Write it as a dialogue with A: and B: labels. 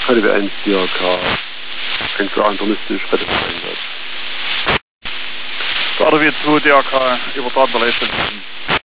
A: HDW 1 DRK. Fängt für internistisch, Rettungseinsatz.
B: HDW 2 DRK, übertragender Leistungsboden.